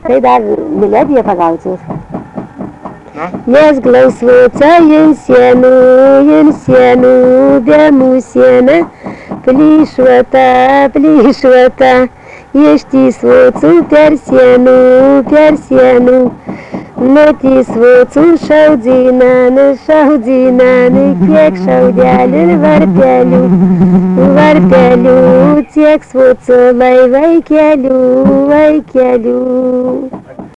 Tai dar melodiją pagauti. Na? Nes glausvuca ant sienų, bėmų siena, plyšuota, ištįsvucų per sienų, matysvucų šaudzinani, kiek šaudelių varpelių, tiek svucų laivai kelių.